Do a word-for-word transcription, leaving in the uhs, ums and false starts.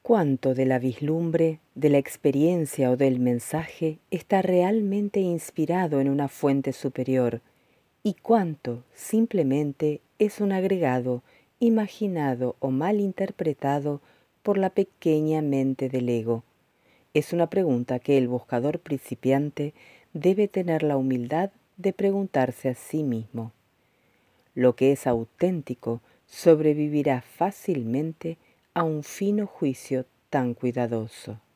¿Cuánto de la vislumbre, de la experiencia o del mensaje está realmente inspirado en una fuente superior? ¿Y cuánto simplemente es un agregado, imaginado o mal interpretado por la pequeña mente del ego? Es una pregunta que el buscador principiante debe tener la humildad de preguntarse a sí mismo. Lo que es auténtico sobrevivirá fácilmente a un fino juicio tan cuidadoso.